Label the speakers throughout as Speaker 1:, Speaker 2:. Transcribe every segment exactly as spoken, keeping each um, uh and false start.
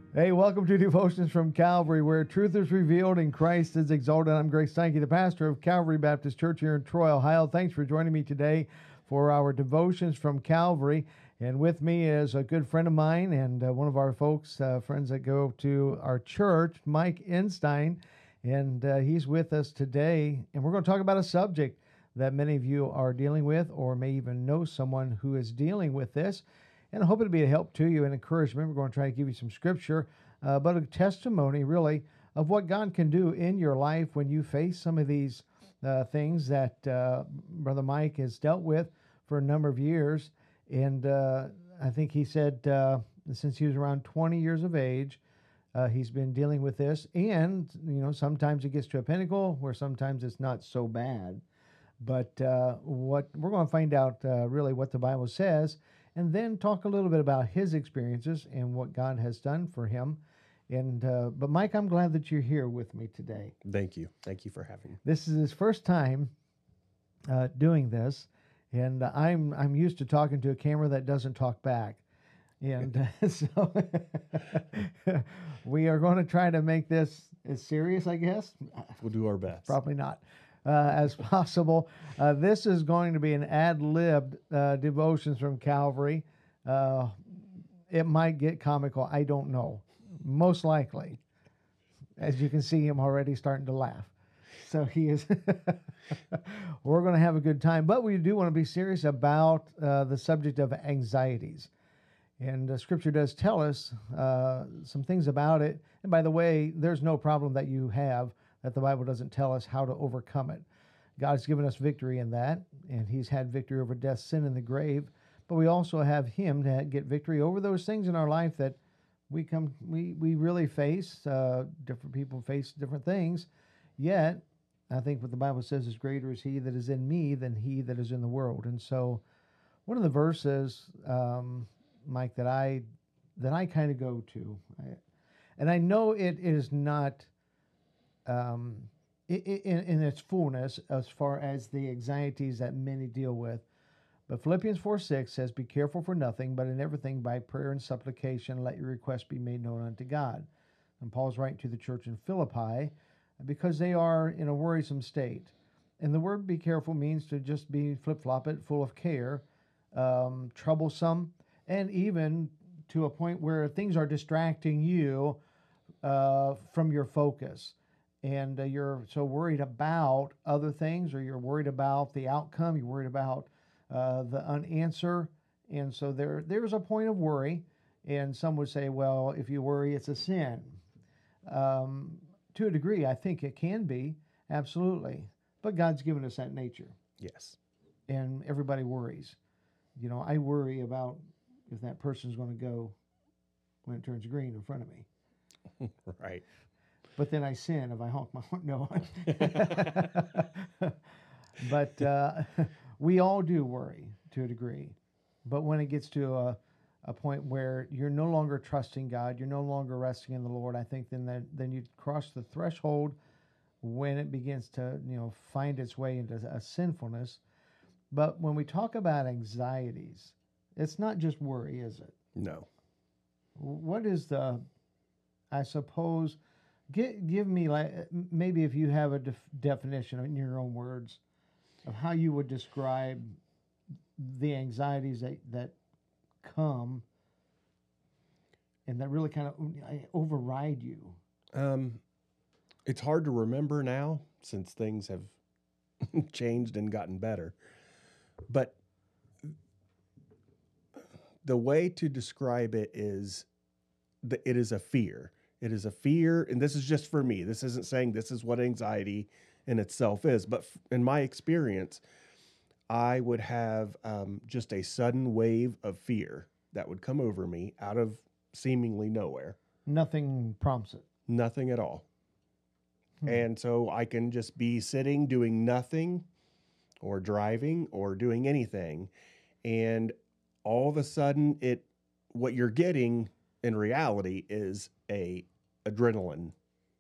Speaker 1: Hey, welcome to Devotions from Calvary, where truth is revealed and Christ is exalted. I'm Greg Steinke, the pastor of Calvary Baptist Church here in Troy, Ohio. Thanks for joining me today for our Devotions from Calvary. And with me is a good friend of mine and uh, one of our folks, uh, friends that go to our church, Mike Enstein. And uh, he's with us today. And we're going to talk about a subject that many of you are dealing with or may even know someone who is dealing with this. And I hope it'll be a help to you and encouragement. We're going to try to give you some scripture, uh, but a testimony, really, of what God can do in your life when you face some of these uh, things that uh, Brother Mike has dealt with for a number of years. And uh, I think he said uh, since he was around twenty years of age, uh, he's been dealing with this. And, you know, sometimes it gets to a pinnacle where sometimes it's not so bad. But uh, what we're going to find out uh, really what the Bible says, and then talk a little bit about his experiences and what God has done for him. And uh, but Mike, I'm glad that you're here with me today.
Speaker 2: Thank you. Thank you for having me.
Speaker 1: This is his first time uh, doing this, and I'm I'm used to talking to a camera that doesn't talk back. And uh, so we are going to try to make this as serious, I guess.
Speaker 2: We'll do our best.
Speaker 1: Probably not. Uh, as possible. Uh, this is going to be an ad-libbed uh, Devotions from Calvary. Uh, it might get comical. I don't know. Most likely. As you can see him already starting to laugh. So he is. We're going to have a good time. But we do want to be serious about uh, the subject of anxieties. And uh, Scripture does tell us uh, some things about it. And by the way, there's no problem that you have that the Bible doesn't tell us how to overcome it. God's given us victory in that, and he's had victory over death, sin, and the grave. But we also have him to get victory over those things in our life that we come, we, we really face. Uh, different people face different things. Yet, I think what the Bible says is greater is he that is in me than he that is in the world. And so one of the verses, um, Mike, that I, that I kind of go to, I, and I know it is not Um, in, in its fullness as far as the anxieties that many deal with. But Philippians four six says, "Be careful for nothing, but in everything by prayer and supplication let your requests be made known unto God." And Paul's writing to the church in Philippi because they are in a worrisome state. And the word "be careful" means to just be flip-flopped, full of care, um, troublesome, and even to a point where things are distracting you uh, from your focus. And uh, you're so worried about other things, or you're worried about the outcome, you're worried about uh, the unanswer. And so there, there's a point of worry. And some would say, well, if you worry, it's a sin. Um, to a degree, I think it can be, absolutely. But God's given us that nature.
Speaker 2: Yes.
Speaker 1: And everybody worries. You know, I worry about if that person's going to go when it turns green in front of me.
Speaker 2: Right.
Speaker 1: But then I sin if I honk my horn. No. But uh, we all do worry to a degree. But when it gets to a, a point where you're no longer trusting God, you're no longer resting in the Lord, I think then that, then you cross the threshold when it begins to, you know, find its way into a sinfulness. But when we talk about anxieties, it's not just worry, is it?
Speaker 2: No.
Speaker 1: What is the, I suppose... Give, give me, like, maybe if you have a def- definition in your own words of how you would describe the anxieties that, that come and that really kind of override you.
Speaker 2: Um, it's hard to remember now since things have changed and gotten better. But the way to describe it is that it is a fear. It is a fear, and this is just for me. This isn't saying this is what anxiety in itself is, but f- in my experience, I would have um, just a sudden wave of fear that would come over me out of seemingly nowhere.
Speaker 1: Nothing prompts it.
Speaker 2: Nothing at all. Hmm. And so I can just be sitting doing nothing or driving or doing anything, and all of a sudden, it what you're getting in reality is a adrenaline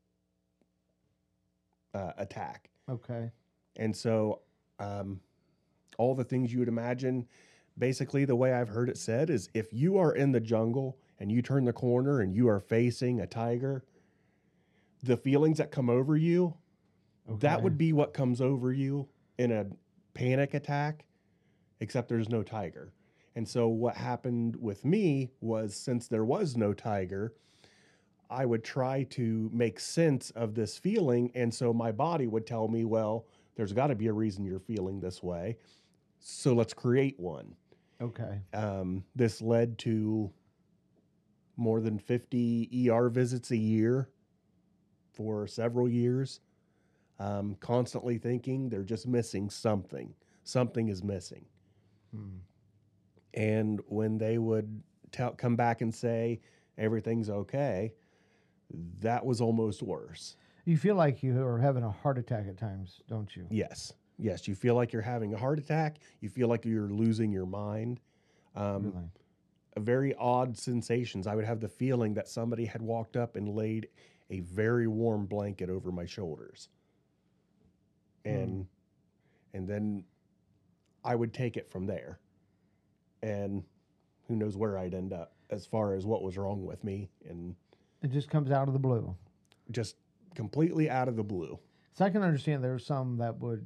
Speaker 2: uh, attack.
Speaker 1: Okay.
Speaker 2: And so um, all the things you would imagine, basically the way I've heard it said is if you are in the jungle and you turn the corner and you are facing a tiger, the feelings that come over you, that
Speaker 1: Okay.
Speaker 2: would be what comes over you in a panic attack, except there's no tiger. And so what happened with me was, since there was no tiger, I would try to make sense of this feeling. And so my body would tell me, well, there's got to be a reason you're feeling this way. So let's create one.
Speaker 1: Okay.
Speaker 2: Um, this led to more than fifty E R visits a year for several years. Um, constantly thinking they're just missing something. Something is missing.
Speaker 1: Hmm.
Speaker 2: And when they would tell, come back and say everything's okay, that was almost worse.
Speaker 1: You feel like you are having a heart attack at times, don't you?
Speaker 2: Yes. Yes. You feel like you're having a heart attack. You feel like you're losing your mind. Um,
Speaker 1: Really?
Speaker 2: Very odd sensations. I would have the feeling that somebody had walked up and laid a very warm blanket over my shoulders. And, mm. and then I would take it from there. And who knows where I'd end up as far as what was wrong with me, and
Speaker 1: it just comes out of the blue.
Speaker 2: Just completely out of the blue.
Speaker 1: So I can understand there's some that would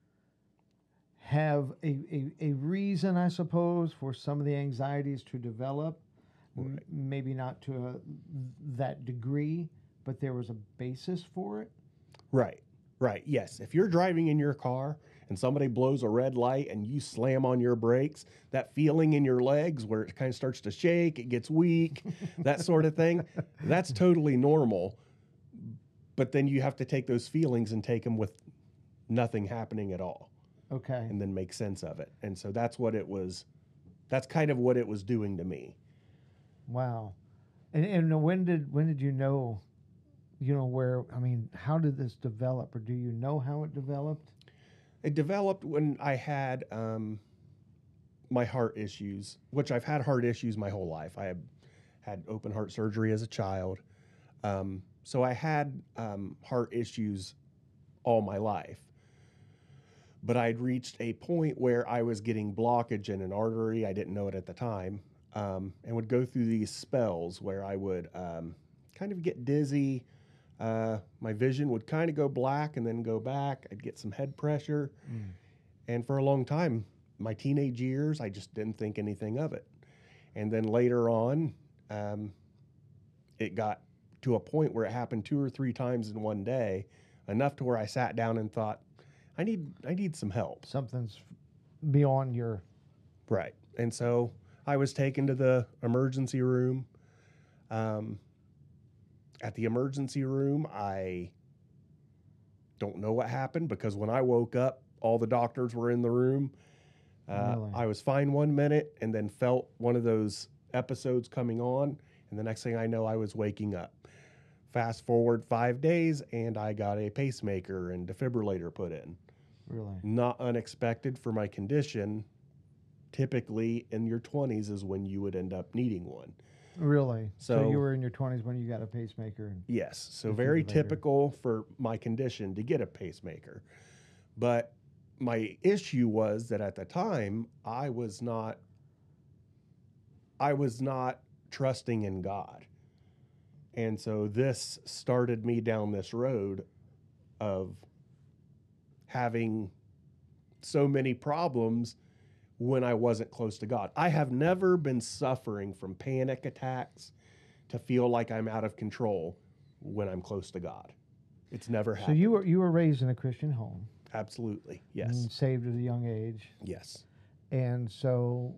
Speaker 1: have a, a, a reason, I suppose, for some of the anxieties to develop. Right. M- maybe not to a, that degree, but there was a basis for it.
Speaker 2: Right, right. Yes. If you're driving in your car and somebody blows a red light and you slam on your brakes, that feeling in your legs where it kind of starts to shake, it gets weak, that sort of thing, that's totally normal. But then you have to take those feelings and take them with nothing happening at all.
Speaker 1: Okay.
Speaker 2: And then make sense of it. And so that's what it was, that's kind of what it was doing to me.
Speaker 1: Wow. And, and when did when did you know, you know, where, I mean, how did this develop, or do you know how it developed?
Speaker 2: It developed when I had um, my heart issues, which I've had heart issues my whole life. I had, had open heart surgery as a child. Um, so I had um, heart issues all my life. But I'd reached a point where I was getting blockage in an artery. I didn't know it at the time, um, and would go through these spells where I would um, kind of get dizzy. Uh, my vision would kind of go black and then go back. I'd get some head pressure. Mm. And for a long time, my teenage years, I just didn't think anything of it. And then later on, um, it got to a point where it happened two or three times in one day, enough to where I sat down and thought, I need I need some help.
Speaker 1: Something's beyond your...
Speaker 2: Right. And so I was taken to the emergency room. Um, at the emergency room, I don't know what happened, because when I woke up, all the doctors were in the room. Uh,
Speaker 1: Really?
Speaker 2: I was fine one minute and then felt one of those episodes coming on. And the next thing I know, I was waking up. Fast forward five days, and I got a pacemaker and defibrillator put in.
Speaker 1: Really?
Speaker 2: Not unexpected for my condition. Typically, in your twenties is when you would end up needing one.
Speaker 1: Really? So,
Speaker 2: So
Speaker 1: you were in your twenties when you got a pacemaker? And
Speaker 2: yes. So very typical for my condition to get a pacemaker. But my issue was that at the time, I was not, I was not trusting in God. And so this started me down this road of having so many problems when I wasn't close to God. I have never been suffering from panic attacks to feel like I'm out of control when I'm close to God. It's never happened.
Speaker 1: So you were you were raised in a Christian home.
Speaker 2: Absolutely, yes.
Speaker 1: And saved at a young age.
Speaker 2: Yes.
Speaker 1: And so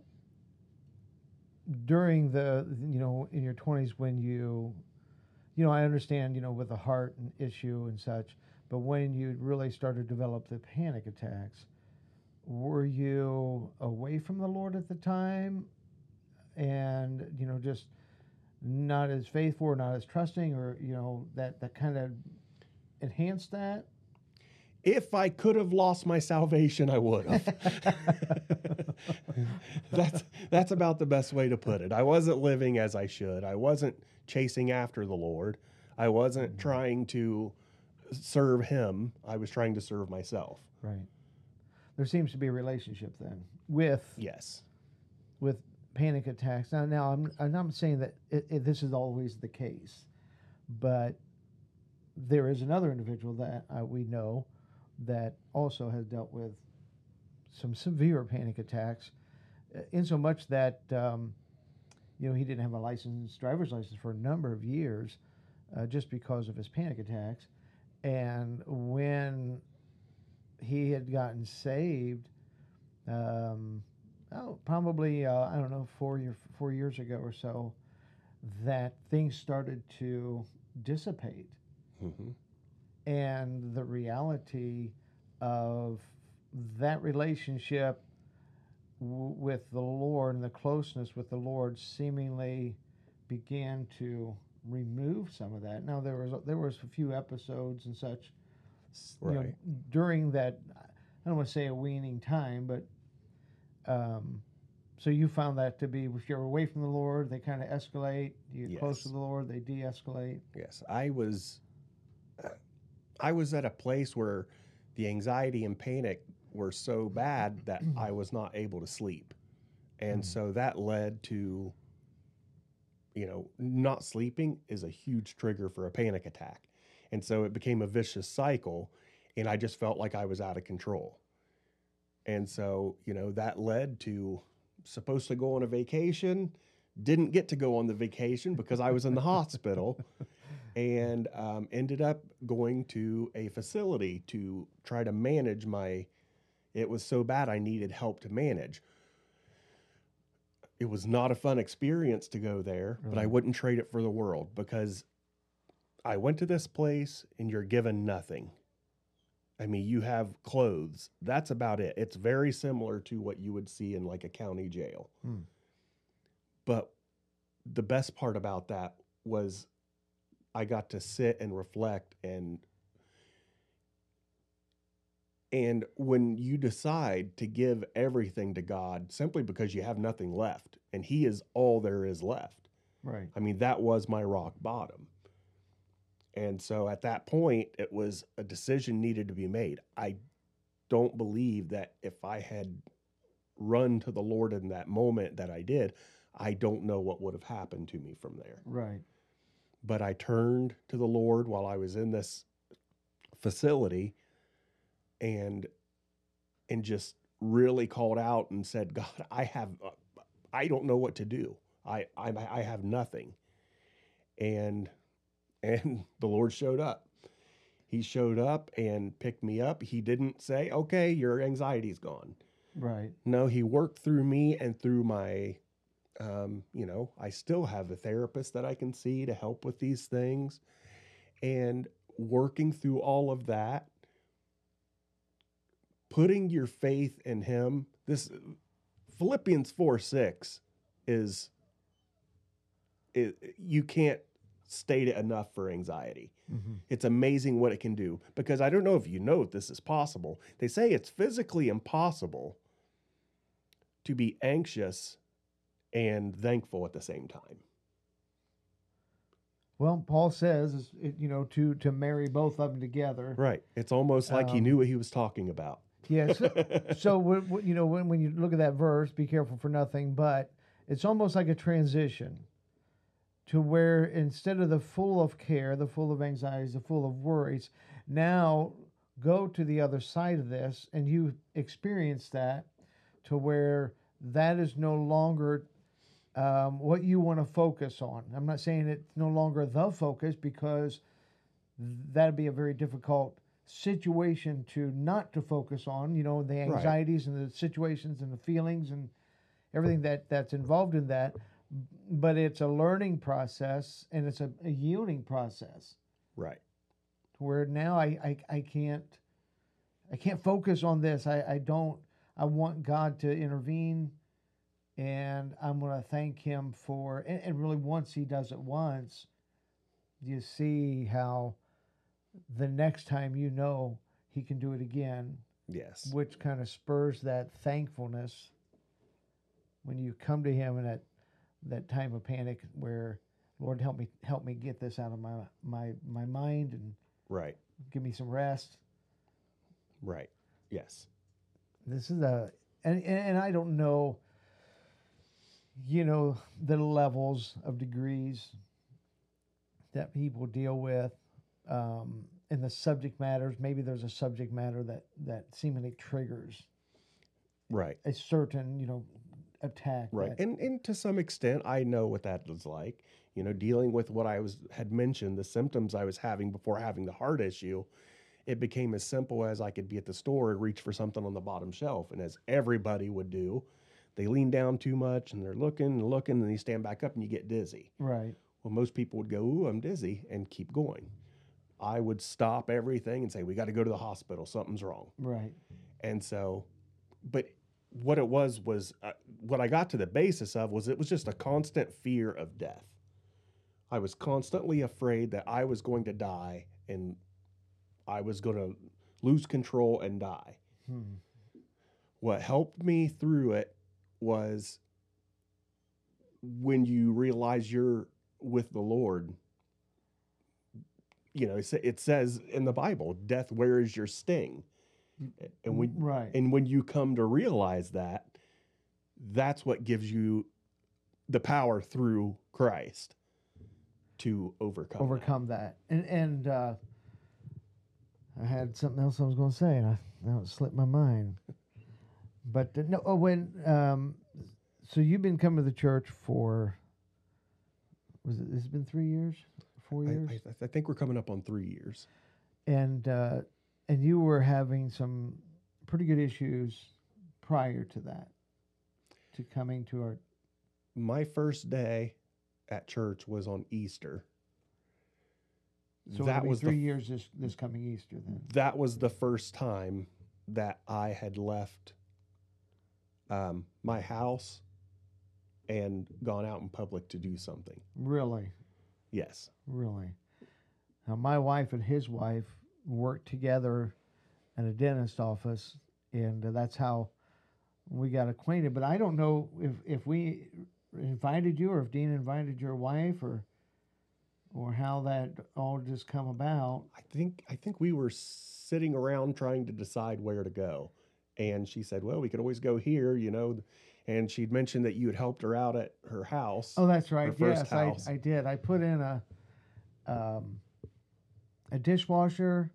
Speaker 1: during the, you know, in your twenties when you, you know, I understand, you know, with the heart and issue and such, but when you really started to develop the panic attacks, were you away from the Lord at the time, and, you know, just not as faithful or not as trusting, or, you know, that, that kind of enhanced that?
Speaker 2: If I could have lost my salvation, I would have. that's that's about the best way to put it. I wasn't living as I should. I wasn't chasing after the Lord. I wasn't mm-hmm. trying to serve Him. I was trying to serve myself.
Speaker 1: Right. There seems to be a relationship then with
Speaker 2: yes,
Speaker 1: with panic attacks. Now, now I'm, I'm not saying that it, it, this is always the case, but there is another individual that uh, we know that also has dealt with some severe panic attacks, uh, in so much that um, you know he didn't have a license, driver's license, for a number of years, uh, just because of his panic attacks. And when he had gotten saved, um, oh, probably uh, I don't know four year, four years ago or so, that things started to dissipate,
Speaker 2: Mm-hmm.
Speaker 1: and the reality of that relationship w- with the Lord and the closeness with the Lord seemingly began to remove some of that. Now there was there was a few episodes and such, you know,
Speaker 2: Right.
Speaker 1: during that. I don't want to say a weaning time, but um, so you found that to be, if you're away from the Lord, they kind of escalate. You get close to
Speaker 2: Yes.
Speaker 1: the Lord, they de-escalate.
Speaker 2: Yes. I was I was at a place where the anxiety and panic were so bad that I was not able to sleep. And
Speaker 1: Mm.
Speaker 2: so that led to, you know, not sleeping is a huge trigger for a panic attack. And so it became a vicious cycle, and I just felt like I was out of control. And so, you know, that led to supposed to go on a vacation, didn't get to go on the vacation because I was in the hospital, and um, ended up going to a facility to try to manage my. It was so bad I needed help to manage. It was not a fun experience to go there, but I
Speaker 1: Right.
Speaker 2: wouldn't trade it for the world, because I went to this place and you're given nothing. I mean, you have clothes. That's about it. It's very similar to what you would see in like a county jail.
Speaker 1: Hmm.
Speaker 2: But the best part about that was I got to sit and reflect, and and when you decide to give everything to God simply because you have nothing left, and he is all there is left.
Speaker 1: Right.
Speaker 2: I mean, that was my rock bottom. And so at that point, it was a decision needed to be made. I don't believe that if I had run to the Lord in that moment that I did, I don't know what would have happened to me from there.
Speaker 1: Right.
Speaker 2: But I turned to the Lord while I was in this facility, and and just really called out and said, God, I have, I don't know what to do. I I, I have nothing. And and the Lord showed up. He showed up and picked me up. He didn't say, okay, your anxiety's gone.
Speaker 1: Right.
Speaker 2: No, he worked through me and through my, um, you know, I still have a therapist that I can see to help with these things. And working through all of that, putting your faith in him. This Philippians four six is, it, you can't state it enough for anxiety.
Speaker 1: Mm-hmm.
Speaker 2: It's amazing what it can do, because I don't know if you know if this is possible. They say it's physically impossible to be anxious and thankful at the same time.
Speaker 1: Well, Paul says, is, it- you know, to to marry both of them together.
Speaker 2: Right. It's almost like he
Speaker 1: Um,
Speaker 2: knew what he was talking about.
Speaker 1: Yes. So, when, when- you know, when, when you look at that verse, be careful for nothing, but it's almost like a transition to where instead of the full of care, the full of anxieties, the full of worries, now go to the other side of this, and you experience that to where that is no longer um, what you want to focus on. I'm not saying it's no longer the focus, because that'd be a very difficult situation to not to focus on. You know, the
Speaker 2: Right.
Speaker 1: anxieties and the situations and the feelings and everything that that's involved in that. But it's a learning process, and it's a, a yielding process
Speaker 2: Right.
Speaker 1: where now I, I, I can't I can't focus on this. I, I don't I want God to intervene, and I'm gonna thank him for and, and really once he does it once, you see how the next time you know he can do it again,
Speaker 2: Yes.
Speaker 1: which kind of spurs that thankfulness when you come to him in that that time of panic where, Lord, help me help me get this out of my my my mind and
Speaker 2: Right.
Speaker 1: give me some rest.
Speaker 2: Right. Yes.
Speaker 1: This is a and and, and I don't know you know, the levels of degrees that people deal with, um, and the subject matters. Maybe there's a subject matter that that seemingly triggers
Speaker 2: Right.
Speaker 1: a certain, you know, attack.
Speaker 2: Right.
Speaker 1: That,
Speaker 2: And and to some extent I know what that was like. You know, dealing with what I was had mentioned, the symptoms I was having before having the heart issue, it became as simple as I could be at the store and reach for something on the bottom shelf. And as everybody would do, they lean down too much and they're looking and looking and you stand back up and you get dizzy.
Speaker 1: right,
Speaker 2: Well, most people would go, "Ooh, I'm dizzy," and keep going. I would stop everything and say, "We got to go to the hospital. Something's wrong."
Speaker 1: right,
Speaker 2: And so, but what it was was uh, what I got to the basis of was it was just a constant fear of death. I was constantly afraid that I was going to die and I was going to lose control and die.
Speaker 1: hmm.
Speaker 2: What helped me through it was when you realize you're with the Lord. You know, it sa- it says in the Bible, "Death, where is your sting?" And when
Speaker 1: right,
Speaker 2: and when you come to realize that, that's what gives you the power through Christ to overcome. that.
Speaker 1: overcome that. And and uh, I had something else I was going to say, and I now it slipped my mind. But uh, no, oh, when um, so you've been coming to the church for was it? This has been three years, four
Speaker 2: I,
Speaker 1: years,
Speaker 2: I, I think we're coming up on three years.
Speaker 1: and uh, and you were having some pretty good issues prior to that, to coming to our.
Speaker 2: My first day at church was on Easter.
Speaker 1: So
Speaker 2: that
Speaker 1: it'll be
Speaker 2: was
Speaker 1: three
Speaker 2: the
Speaker 1: years this this coming Easter then.
Speaker 2: that was the first time that I had left um, my house and gone out in public to do something.
Speaker 1: Really,
Speaker 2: Yes.
Speaker 1: really. Now my wife and his wife worked together at a dentist office, and uh, that's how we got acquainted. But I don't know if if we invited you or if Dean invited your wife or or how that all just come about.
Speaker 2: I think I think we were sitting around trying to decide where to go, and she said, "Well, we could always go here, you know." And she'd mentioned that you had helped her out at her house.
Speaker 1: Oh, that's right.
Speaker 2: first
Speaker 1: Yes,
Speaker 2: house.
Speaker 1: I, I did. I put in a um, a dishwasher,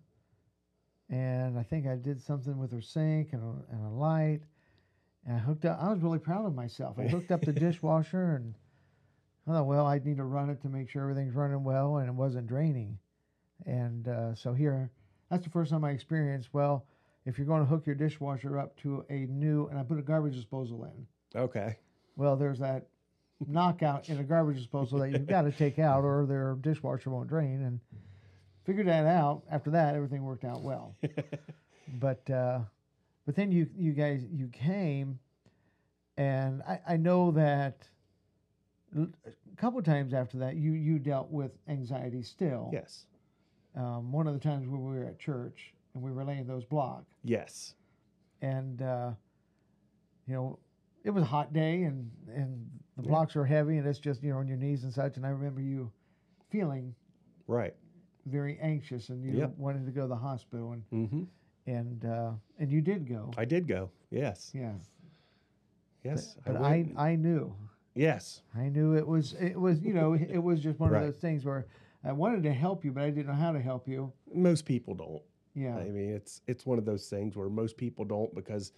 Speaker 1: and I think I did something with her sink and a, and a light. And I hooked up. I was really proud of myself. I hooked up the dishwasher, and I thought, well, I need to run it to make sure everything's running well, and it wasn't draining. And uh, so here, that's the first time I experienced, well, if you're going to hook your dishwasher up to a new, and I put a garbage disposal in.
Speaker 2: Okay.
Speaker 1: Well, there's that knockout in a garbage disposal that you've got to take out, or their dishwasher won't drain. And figured that out. After that, everything worked out well. but uh, but then you you guys you came, and I, I know that a couple of times after that you you dealt with anxiety still.
Speaker 2: Yes.
Speaker 1: Um, one of the times when we were at church and we were laying those blocks,
Speaker 2: Yes.
Speaker 1: and uh, you know, it was a hot day, and and the
Speaker 2: Yeah.
Speaker 1: blocks are heavy, and it's just, you know, on your knees and such. And I remember you feeling
Speaker 2: Right.
Speaker 1: very anxious, and you
Speaker 2: Yep.
Speaker 1: wanted to go to the hospital, and
Speaker 2: Mm-hmm.
Speaker 1: and uh, and you did go.
Speaker 2: I did go. Yes.
Speaker 1: Yeah,
Speaker 2: Yes.
Speaker 1: but
Speaker 2: went
Speaker 1: I
Speaker 2: and-
Speaker 1: I knew
Speaker 2: yes.
Speaker 1: I knew it was it was you know it was just one
Speaker 2: Right.
Speaker 1: of those things where I wanted to help you, but I didn't know how to help you.
Speaker 2: Most people don't.
Speaker 1: Yeah,
Speaker 2: I mean, it's it's one of those things where most people don't, because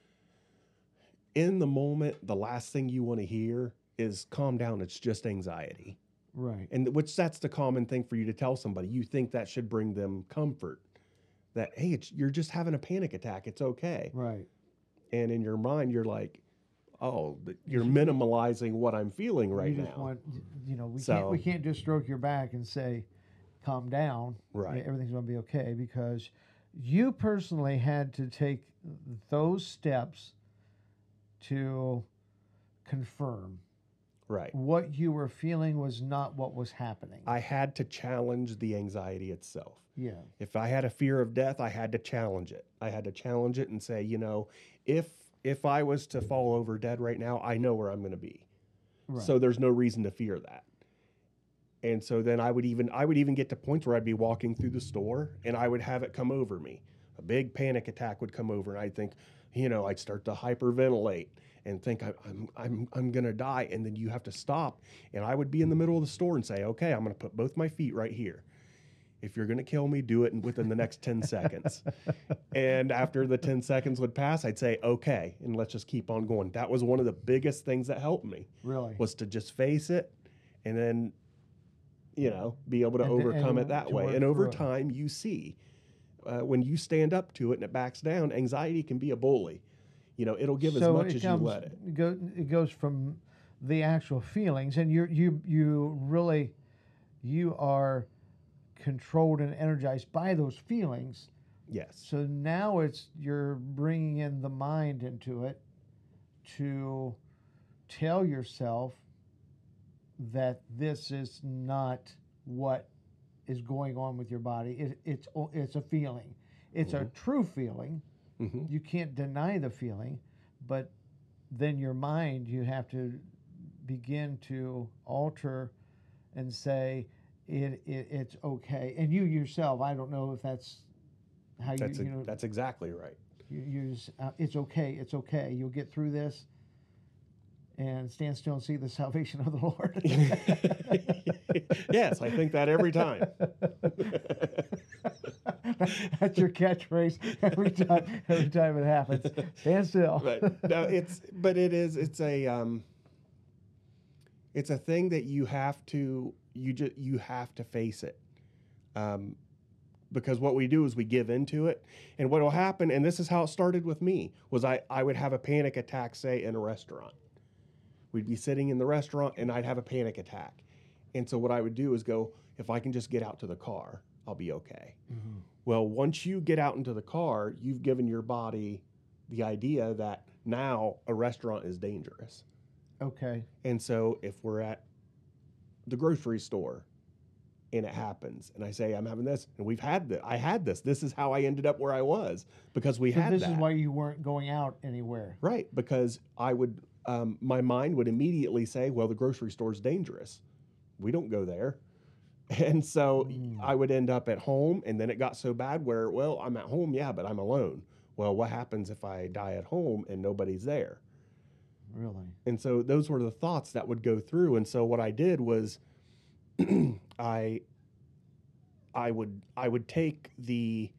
Speaker 2: in the moment, the last thing you want to hear is "calm down. It's just anxiety,"
Speaker 1: right,
Speaker 2: and which that's the common thing for you to tell somebody. You think that should bring them comfort, that hey, it's, you're just having a panic attack. It's okay.
Speaker 1: right,
Speaker 2: And in your mind, you're like, oh, th- you're minimalizing what I'm feeling right
Speaker 1: you just
Speaker 2: now.
Speaker 1: want you know we can't
Speaker 2: So-
Speaker 1: we can't just stroke your back and say, calm down,
Speaker 2: Right.
Speaker 1: everything's going to be okay, because you personally had to take those steps to confirm
Speaker 2: Right.
Speaker 1: what you were feeling was not what was happening.
Speaker 2: I had to challenge the anxiety itself.
Speaker 1: yeah,
Speaker 2: If I had a fear of death, I had to challenge it. I had to challenge it and say, you know, if if I was to fall over dead right now, I know where I'm going to be.
Speaker 1: right.
Speaker 2: So there's no reason to fear that. And so then I would even I would even get to points where I'd be walking through the store and I would have it come over me. A big panic attack would come over and I'd think, you know, I'd start to hyperventilate and think I, I'm I'm I'm gonna die, and then you have to stop. And I would be in the middle of the store and say, okay, I'm gonna put both my feet right here. If you're gonna kill me, do it in, within the next ten seconds. And after the ten seconds would pass, I'd say, okay, and let's just keep on going. That was one of the biggest things that helped me.
Speaker 1: Really?
Speaker 2: Was to just face it, and then, you know, be able to
Speaker 1: And to-
Speaker 2: overcome
Speaker 1: and
Speaker 2: it that
Speaker 1: to
Speaker 2: way.
Speaker 1: work
Speaker 2: And over
Speaker 1: through it.
Speaker 2: time, you see, uh, when you stand up to it and it backs down, anxiety can be a bully. You know, it'll give as
Speaker 1: So
Speaker 2: much
Speaker 1: it
Speaker 2: as
Speaker 1: comes,
Speaker 2: you let it.
Speaker 1: It, go, it goes from the actual feelings, and you you you really you are controlled and energized by those feelings.
Speaker 2: Yes.
Speaker 1: So now it's you're bringing in the mind into it to tell yourself that this is not what is going on with your body. It, it's it's a feeling. It's
Speaker 2: Mhm.
Speaker 1: a true feeling.
Speaker 2: hmm
Speaker 1: You can't deny the feeling, but then your mind, you have to begin to alter and say it, it it's okay. And you yourself, I don't know if that's how
Speaker 2: That's
Speaker 1: you
Speaker 2: a,
Speaker 1: you know
Speaker 2: that's exactly right.
Speaker 1: you use uh, it's okay, it's okay. You'll get through this, and stand still and see the salvation of the Lord.
Speaker 2: Yes, I think that every time.
Speaker 1: That's your catchphrase every time. Every time it happens, stand still.
Speaker 2: But no, it's but it is it's a um, it's a thing that you have to you just you have to face it, um, because what we do is we give into it, and what will happen, and this is how it started with me, was I I would have a panic attack, say in a restaurant. We'd be sitting in the restaurant, and I'd have a panic attack, and so what I would do is go, if I can just get out to the car, I'll be okay.
Speaker 1: Mhm.
Speaker 2: Well, once you get out into the car, you've given your body the idea that now a restaurant is dangerous.
Speaker 1: Okay.
Speaker 2: And so if we're at the grocery store and it happens, and I say, I'm having this, and we've had this, I had this, this is how I ended up where I was, because we
Speaker 1: So
Speaker 2: had
Speaker 1: this
Speaker 2: that.
Speaker 1: is why you weren't going out anywhere.
Speaker 2: Right, because I would, um, my mind would immediately say, well, the grocery store is dangerous. We don't go there. And so
Speaker 1: Mm.
Speaker 2: I would end up at home, and then it got so bad where, well, I'm at home, yeah, but I'm alone. Well, what happens if I die at home and nobody's there?
Speaker 1: Really?
Speaker 2: And so those were the thoughts that would go through. And so what I did was I I would I would take the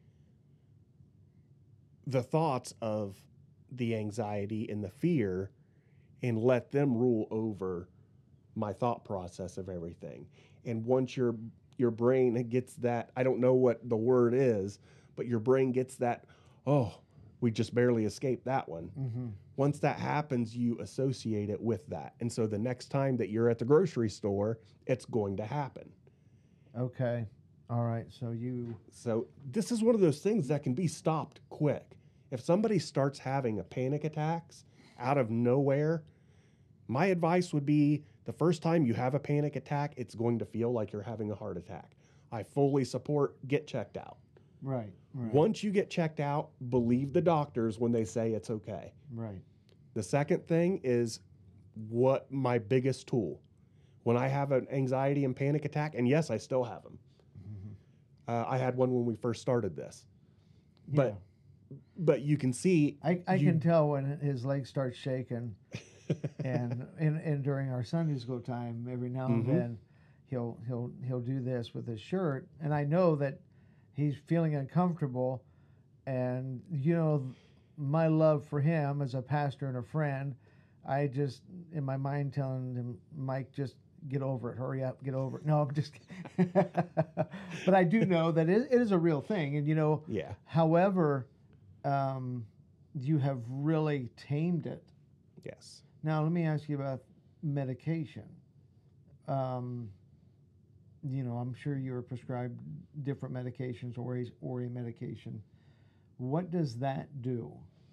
Speaker 2: the thoughts of the anxiety and the fear and let them rule over my thought process of everything. And once your your brain gets that, I don't know what the word is, but your brain gets that, oh, we just barely escaped that one.
Speaker 1: Mm-hmm.
Speaker 2: Once that happens, you associate it with that. And so the next time that you're at the grocery store, it's going to happen.
Speaker 1: Okay. All right. So you.
Speaker 2: So this is one of those things that can be stopped quick. If somebody starts having a panic attacks out of nowhere, my advice would be the first time you have a panic attack, it's going to feel like you're having a heart attack. I fully support get checked out.
Speaker 1: Right. Right.
Speaker 2: Once you get checked out, believe the doctors when they say it's okay.
Speaker 1: Right.
Speaker 2: The second thing is what my biggest tool. When I have an anxiety and panic attack, and yes, I still have them.
Speaker 1: Mm-hmm.
Speaker 2: Uh, I had one when we first started this.
Speaker 1: Yeah.
Speaker 2: But but you can see.
Speaker 1: I, I
Speaker 2: you-
Speaker 1: can tell when his legs start shaking, and, and and during our Sunday school time, every now and
Speaker 2: Mhm.
Speaker 1: then, he'll he'll he'll do this with his shirt, and I know that he's feeling uncomfortable, and you know, my love for him as a pastor and a friend, I just in my mind telling him, Mike, just get over it, hurry up, get over it. No, I'm just, but I do know that it, it is a real thing, and you know,
Speaker 2: Yeah.
Speaker 1: however. Um, you have really tamed it.
Speaker 2: Yes.
Speaker 1: Now, let me ask you about medication. Um, you know, I'm sure you're prescribed different medications or a, or a medication. What does that do?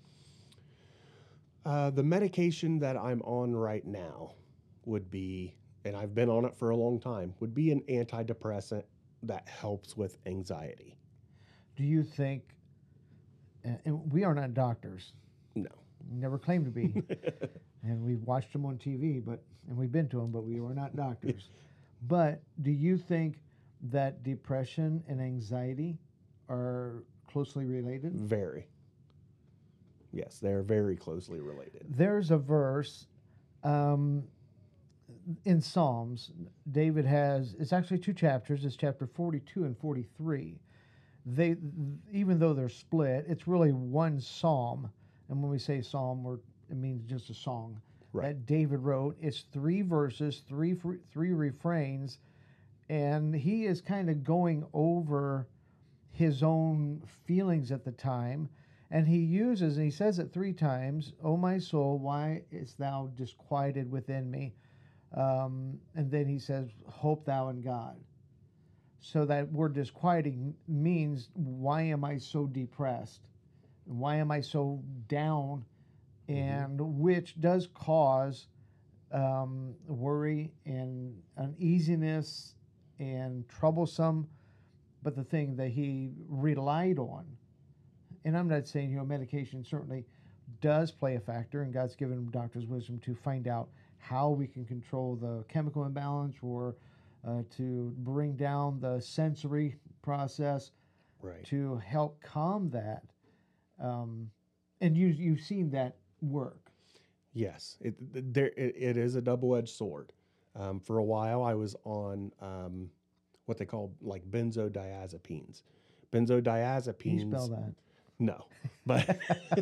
Speaker 2: Uh, the medication that I'm on right now would be, and I've been on it for a long time, would be an antidepressant that helps with anxiety.
Speaker 1: Do you think, and and we are not doctors,
Speaker 2: No.
Speaker 1: never claim to be, and we've watched them on T V, but and we've been to them, but we are not doctors. But do you think that depression and anxiety are closely related?
Speaker 2: Very. Yes, they're very closely related.
Speaker 1: There's a verse um, in Psalms. David has, it's actually two chapters. It's chapter forty-two and forty-three. They, even though they're split, it's really one psalm. And when we say psalm, we're, it means just a song
Speaker 2: Right.
Speaker 1: that David wrote. It's three verses, three fr- three refrains, and he is kind of going over his own feelings at the time. And he uses, and he says it three times, "O my soul, why is thou disquieted within me?" Um, and then he says, "Hope thou in God." So that word disquieting means, why am I so depressed? Why am I so down? And mm-hmm. which does cause um, worry and uneasiness and troublesome. But the thing that he relied on, and I'm not saying, you know, medication certainly does play a factor, and God's given doctors wisdom to find out how we can control the chemical imbalance or uh, to bring down the sensory process,
Speaker 2: right,
Speaker 1: to help calm that. Um, and you, you've seen that work.
Speaker 2: Yes, it, there, it, it is a double-edged sword. Um, for a while, I was on um, what they call like benzodiazepines. Benzodiazepines.
Speaker 1: Can you spell that?
Speaker 2: No, but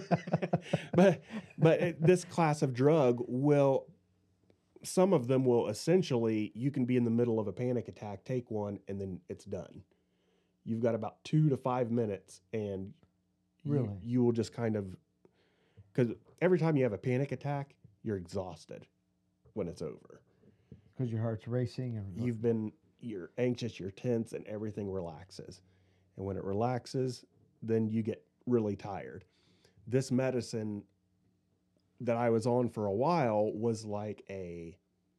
Speaker 2: but but it, this class of drug will. Some of them will essentially. You can be in the middle of a panic attack, take one, and then it's done. You've got about two to five minutes, and
Speaker 1: really,
Speaker 2: you, you will just kind of, because every time you have a panic attack, you're exhausted when it's over.
Speaker 1: Because your heart's racing, and
Speaker 2: You've been, you're anxious, you're tense, and everything relaxes. And when it relaxes, then you get really tired. This medicine that I was on for a while was like a,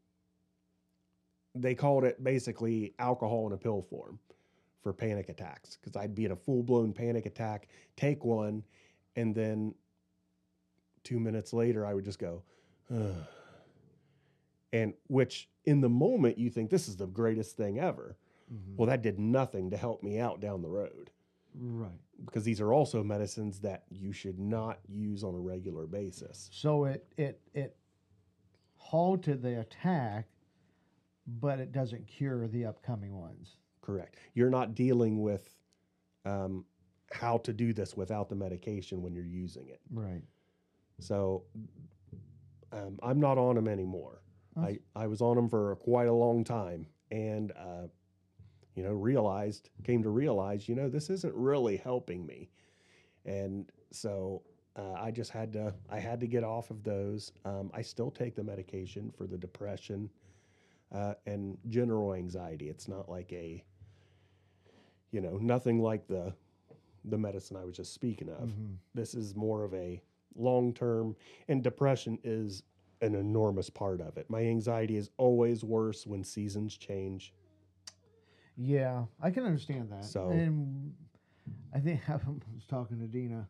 Speaker 2: they called it basically alcohol in a pill form for panic attacks. Because I'd be in a full-blown panic attack, take one, and then two minutes later, I would just go, ugh. And which in the moment you think this is the greatest thing ever. Mm-hmm. Well, that did nothing to help me out down the road.
Speaker 1: Right.
Speaker 2: Because these are also medicines that you should not use on a regular basis.
Speaker 1: So it it it halted the attack, but it doesn't cure the upcoming ones.
Speaker 2: Correct. You're not dealing with um, how to do this without the medication when you're using it.
Speaker 1: Right.
Speaker 2: So um, I'm not on them anymore. I, I was on them for quite a long time, and uh, you know, realized, came to realize, you know, this isn't really helping me. And so uh, I just had to, I had to get off of those. Um, I still take the medication for the depression uh, and general anxiety. It's not like a, you know, nothing like the, the medicine I was just speaking of. Mm-hmm. This is more of a long-term, and depression is an enormous part of it. My anxiety is always worse when seasons change.
Speaker 1: Yeah, I can understand that.
Speaker 2: So,
Speaker 1: and I think I was talking to Dina,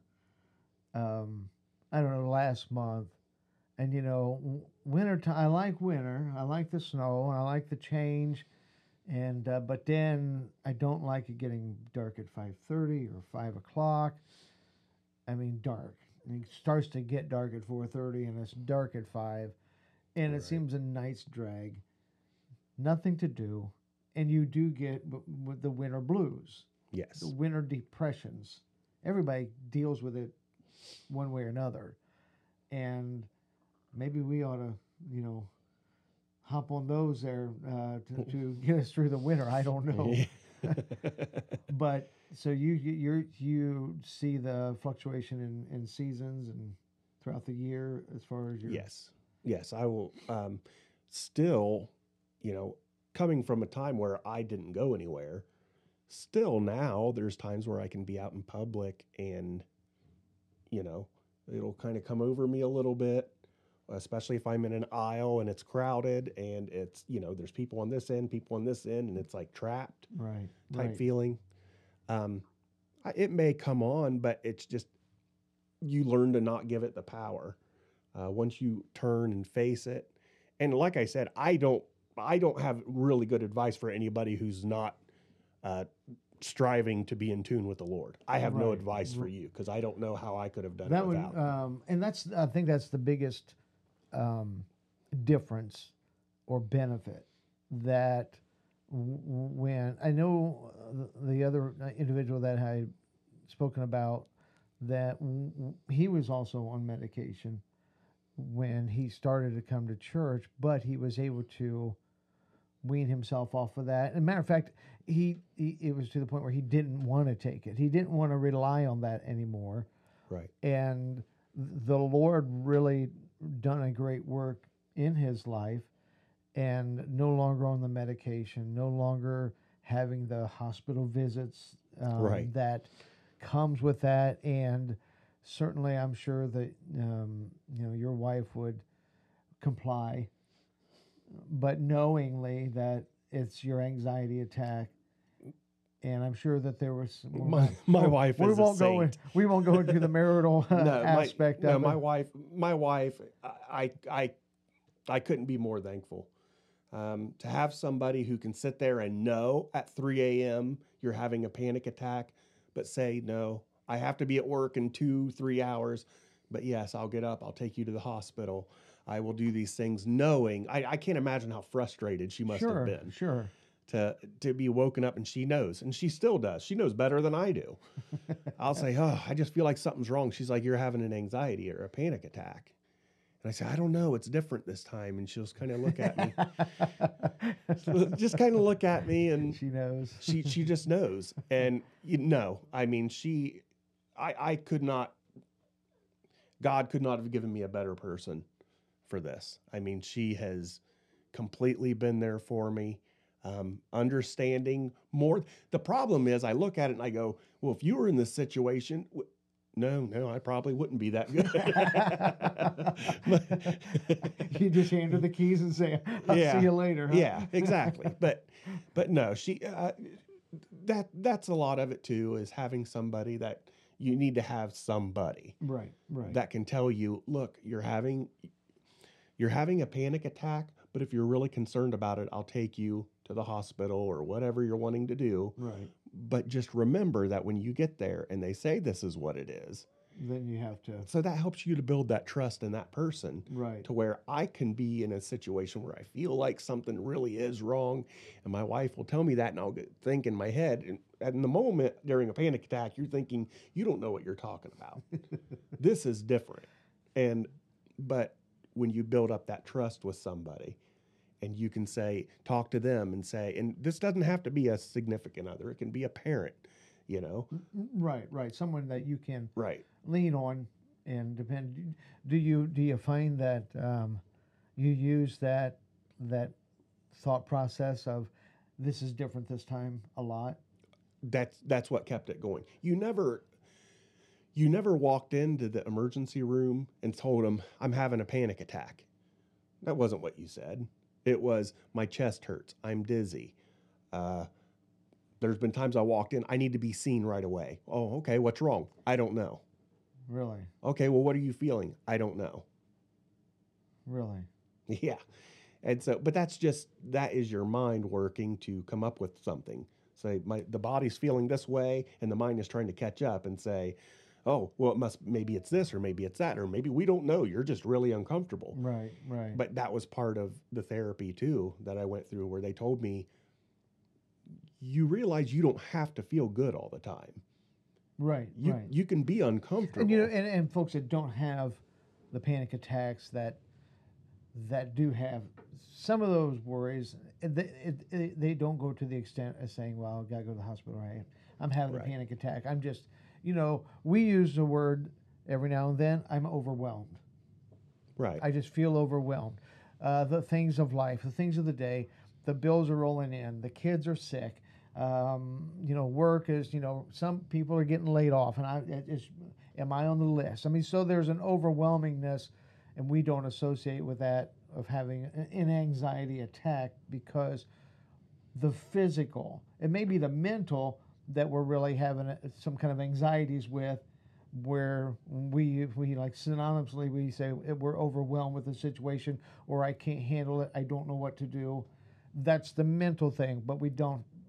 Speaker 1: um, I don't know, last month, and you know, winter time. I like winter. I like the snow. I like the change, and uh, but then I don't like it getting dark at five thirty or five o'clock. I mean, dark. It starts to get dark at four thirty, and it's dark at five, and right. It seems a night's drag. Nothing to do. And you do get with the winter blues.
Speaker 2: Yes.
Speaker 1: The winter depressions. Everybody deals with it one way or another. And maybe we ought to, you know, hop on those there uh, to, to get us through the winter. I don't know. But so you you you see the fluctuation in, in seasons and throughout the year as far as your...
Speaker 2: Yes. Yes, I will um, still, you know, coming from a time where I didn't go anywhere, still now there's times where I can be out in public and, you know, it'll kind of come over me a little bit, especially if I'm in an aisle and it's crowded and it's, you know, there's people on this end, people on this end, and it's like trapped
Speaker 1: right,
Speaker 2: type
Speaker 1: right.
Speaker 2: feeling. Um, I, it may come on, but it's just, you learn to not give it the power. Uh, once you turn and face it. And like I said, I don't, I don't have really good advice for anybody who's not uh, striving to be in tune with the Lord. I have no
Speaker 1: Right.
Speaker 2: advice for you because I don't know how I could have done
Speaker 1: That
Speaker 2: it
Speaker 1: would,
Speaker 2: without.
Speaker 1: um, and that's I think that's the biggest um, difference or benefit that w- w- when I know uh, the other uh, individual that I had spoken about that w- w- he was also on medication when he started to come to church, but he was able to wean himself off of that. And matter of fact, he, he it was to the point where he didn't want to take it. He didn't want to rely on that anymore.
Speaker 2: Right.
Speaker 1: And the Lord really done a great work in his life, and no longer on the medication, no longer having the hospital visits um,
Speaker 2: Right.
Speaker 1: that comes with that. And certainly, I'm sure that um, you know your wife would comply, but knowingly that it's your anxiety attack. And I'm sure that there was we're
Speaker 2: My,
Speaker 1: not-
Speaker 2: my
Speaker 1: oh,
Speaker 2: wife
Speaker 1: we
Speaker 2: is a
Speaker 1: won't go in,
Speaker 2: saint.
Speaker 1: we won't go into the marital uh,
Speaker 2: no, my,
Speaker 1: aspect
Speaker 2: no,
Speaker 1: of
Speaker 2: my
Speaker 1: it.
Speaker 2: wife, my wife, I, I, I couldn't be more thankful um, to have somebody who can sit there and know at three a.m. you're having a panic attack, but say, no, I have to be at work in two, three hours. But yes, I'll get up. I'll take you to the hospital. I will do these things knowing. I, I can't imagine how frustrated she must
Speaker 1: Sure,
Speaker 2: have been
Speaker 1: sure.
Speaker 2: to to be woken up, and she knows, and she still does. She knows better than I do. I'll say, oh, I just feel like something's wrong. She's like, you're having an anxiety or a panic attack. And I say, I don't know. It's different this time. And she'll kind of look at me, just kind of look at me, and
Speaker 1: She knows.
Speaker 2: she she just knows. And you know, I mean, she, I I could not. God could not have given me a better person for this. I mean, she has completely been there for me. Um, understanding more. The problem is, I look at it and I go, well, if you were in this situation, w- no, no, I probably wouldn't be that good.
Speaker 1: You just hand her the keys and say, "I'll
Speaker 2: Yeah.
Speaker 1: see you later." Huh?
Speaker 2: Yeah, exactly. But, but no, she, uh, that, that's a lot of it too, is having somebody that you need to have somebody
Speaker 1: Right, right.
Speaker 2: that can tell you, look, you're having, you're having a panic attack, but if you're really concerned about it, I'll take you to the hospital or whatever you're wanting to do.
Speaker 1: Right.
Speaker 2: But just remember that when you get there and they say this is what it is,
Speaker 1: Then you have to.
Speaker 2: so that helps you to build that trust in that person
Speaker 1: Right.
Speaker 2: to where I can be in a situation where I feel like something really is wrong, and my wife will tell me that, and I'll get, think in my head, and at in the moment during a panic attack, you're thinking, you don't know what you're talking about. This is different. And, but when you build up that trust with somebody, and you can say, talk to them and say, and this doesn't have to be a significant other, it can be a parent, you know?
Speaker 1: Right, right. Someone that you can
Speaker 2: Right.
Speaker 1: lean on and depend. Do you do you find that um, you use that that thought process of this is different this time a lot?
Speaker 2: That's that's what kept it going. You never you never walked into the emergency room and told them, I'm having a panic attack. That wasn't what you said. It was, my chest hurts, I'm dizzy. Uh, there's been times I walked in, I need to be seen right away. Oh, okay, what's wrong? I don't know.
Speaker 1: Really,
Speaker 2: Okay, well, what are you feeling? I don't know.
Speaker 1: really.
Speaker 2: Yeah. And so, but that's just, that is your mind working to come up with something. Say, my, the body's feeling this way, and the mind is trying to catch up and say, oh, well, it must, maybe it's this, or maybe it's that, or maybe we don't know. You're just really uncomfortable.
Speaker 1: Right, right.
Speaker 2: But that was part of the therapy too that I went through, where they told me, you realize you don't have to feel good all the time.
Speaker 1: right,
Speaker 2: You,
Speaker 1: right.
Speaker 2: you can be uncomfortable.
Speaker 1: And you know, and, and folks that don't have the panic attacks that that do have some of those worries, it, it, it, they don't go to the extent of saying, "Well, I gotta go to the hospital. Right? I'm having
Speaker 2: Right.
Speaker 1: a panic attack. I'm just," you know, we use the word every now and then. I'm overwhelmed.
Speaker 2: Right.
Speaker 1: I just feel overwhelmed. Uh, the things of life, the things of the day, the bills are rolling in, the kids are sick. Um, you know, work is, you know, some people are getting laid off, and I, it is, am I on the list? I mean, so there's an overwhelmingness, and we don't associate with that of having an, an anxiety attack because the physical, it may be the mental that we're really having a, some kind of anxieties with, where we we like synonymously we say we're overwhelmed with the situation, or I can't handle it, I don't know what to do. That's the mental thing, but we don't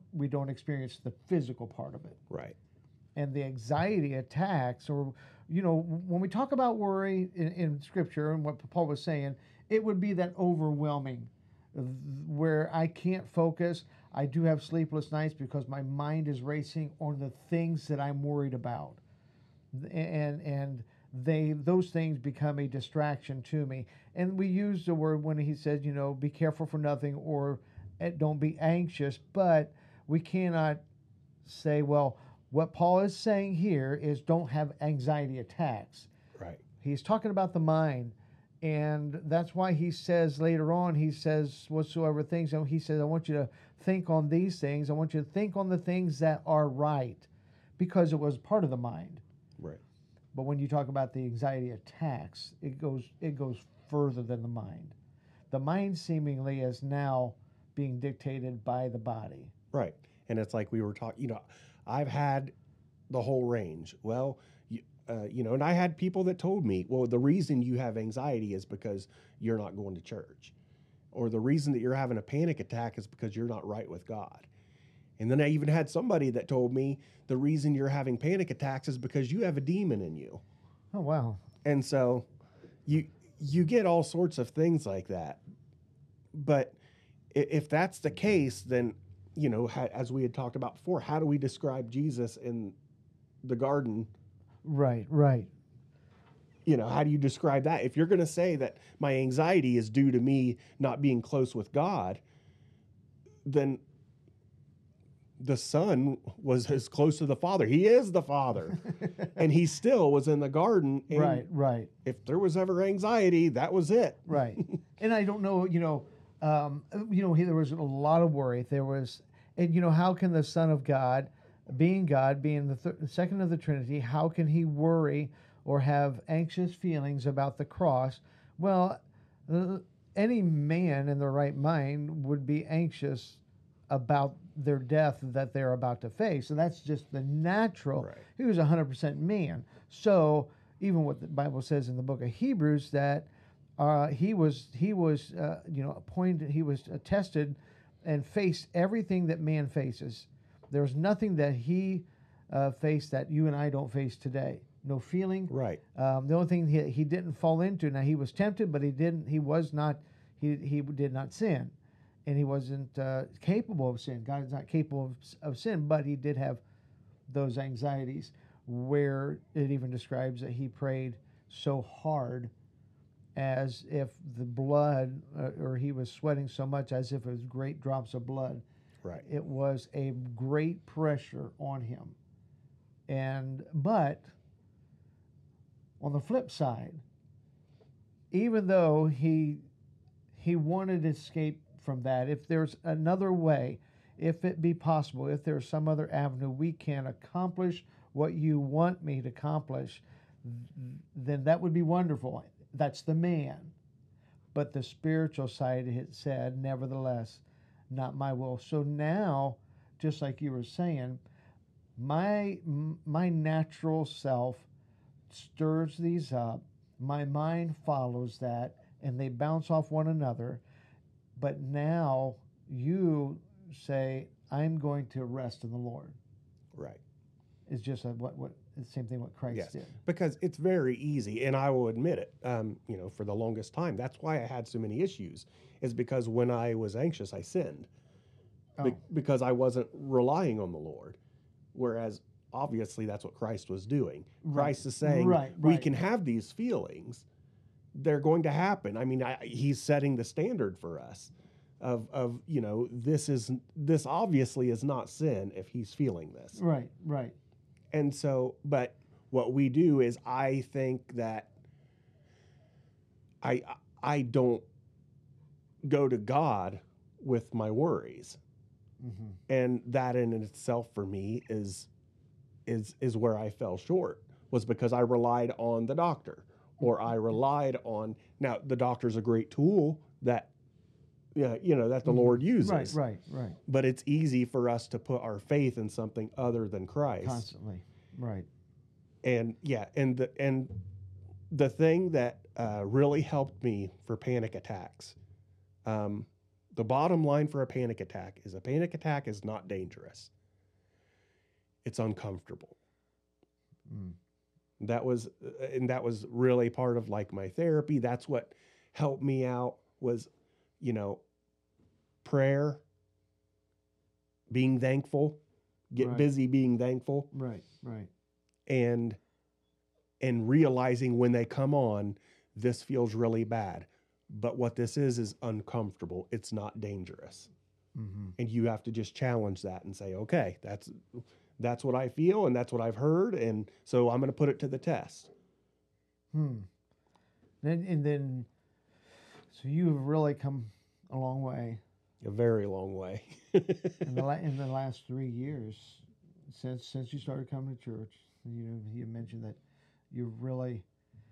Speaker 1: we don't experience the physical part of it.
Speaker 2: Right.
Speaker 1: And the anxiety attacks, or, you know, when we talk about worry in, in Scripture and what Paul was saying, it would be that overwhelming where I can't focus. I do have sleepless nights because my mind is racing on the things that I'm worried about. And, and they, those things become a distraction to me. And we use the word when he says, you know, be careful for nothing, or eh, don't be anxious, but we cannot say, well, what Paul is saying here is don't have anxiety attacks.
Speaker 2: Right.
Speaker 1: He's talking about the mind. And that's why he says later on, he says, whatsoever things, and he says, I want you to think on these things. I want you to think on the things that are right, because it was part of the mind.
Speaker 2: Right.
Speaker 1: But when you talk about the anxiety attacks, it goes it goes further than the mind. The mind seemingly is now being dictated by the body.
Speaker 2: Right. And it's like we were talking, you know, I've had the whole range. Well, you, uh, you know, and I had people that told me, well, the reason you have anxiety is because you're not going to church. Or the reason that you're having a panic attack is because you're not right with God. And then I even had somebody that told me the reason you're having panic attacks is because you have a demon in you.
Speaker 1: Oh, wow.
Speaker 2: And so you you get all sorts of things like that. But if that's the case, then, you know, as we had talked about before, how do we describe Jesus in the garden?
Speaker 1: Right, right.
Speaker 2: You know, how do you describe that? If you're going to say that my anxiety is due to me not being close with God, then the Son was as close to the Father. He is the Father. And he still was in the garden. And
Speaker 1: right, right.
Speaker 2: if there was ever anxiety, that was it.
Speaker 1: Right. And I don't know, you know, um, you know, there was a lot of worry. There was, and you know, how can the Son of God, being God, being the th- second of the Trinity, how can he worry or have anxious feelings about the cross? Well, uh, any man in their right mind would be anxious about their death that they're about to face. And that's just the natural.
Speaker 2: Right.
Speaker 1: He was one hundred percent man. So even what the Bible says in the book of Hebrews, that uh, he was, he was uh, you know, appointed, he was uh, tested and faced everything that man faces. There was nothing that he uh, faced that you and I don't face today. No feeling.
Speaker 2: Right.
Speaker 1: Um, the only thing he, he didn't fall into, now he was tempted, but he didn't, he was not, he, he did not sin. And he wasn't uh, capable of sin. God is not capable of, of sin, but he did have those anxieties where it even describes that he prayed so hard as if the blood, uh, or he was sweating so much as if it was great drops of blood.
Speaker 2: Right.
Speaker 1: It was a great pressure on him. And, but on the flip side, even though he he wanted to escape from that, if there's another way, if it be possible, if there's some other avenue we can accomplish what you want me to accomplish, then that would be wonderful. That's the man. But the spiritual side, it said, nevertheless, not my will. So now, just like you were saying, my my natural self stirs these up. My mind follows that, and they bounce off one another. But now you say, I'm going to rest in the Lord.
Speaker 2: Right.
Speaker 1: It's just a, what what the same thing what Christ
Speaker 2: Yes,
Speaker 1: did.
Speaker 2: because it's very easy, and I will admit it. Um, you know, for the longest time, that's why I had so many issues. Is because when I was anxious, I sinned, Be-
Speaker 1: Oh.
Speaker 2: because I wasn't relying on the Lord. Whereas, obviously, that's what Christ was doing.
Speaker 1: Right.
Speaker 2: Christ is saying,
Speaker 1: Right,
Speaker 2: we
Speaker 1: right.
Speaker 2: can have these feelings. They're going to happen. I mean, I, he's setting the standard for us. Of of you know, this is this obviously is not sin if he's feeling this.
Speaker 1: Right, right.
Speaker 2: And so, but what we do is I think that I I don't go to God with my worries.
Speaker 1: Mm-hmm.
Speaker 2: And that in itself for me is is is where I fell short, was because I relied on the doctor, or I relied on, now the doctor's a great tool that yeah, you know, that the Lord uses.
Speaker 1: Right, right, right.
Speaker 2: But it's easy for us to put our faith in something other than Christ.
Speaker 1: Constantly. Right.
Speaker 2: And yeah, and the and the thing that uh, really helped me for panic attacks, um, The bottom line for a panic attack is a panic attack is not dangerous. It's uncomfortable.
Speaker 1: Mm.
Speaker 2: That was, and that was really part of like my therapy. That's what helped me out was, you know, prayer, being thankful, get
Speaker 1: Right.
Speaker 2: busy being thankful,
Speaker 1: Right, right.
Speaker 2: and and realizing when they come on, this feels really bad. But what this is is uncomfortable. It's not dangerous.
Speaker 1: Mm-hmm.
Speaker 2: And you have to just challenge that and say, okay, that's that's what I feel and that's what I've heard, and so I'm going to put it to the test.
Speaker 1: Hmm. Then and then, so you've really come a long way
Speaker 2: A very long way.
Speaker 1: in the la- in the last three years since since you started coming to church. You know, you mentioned that you really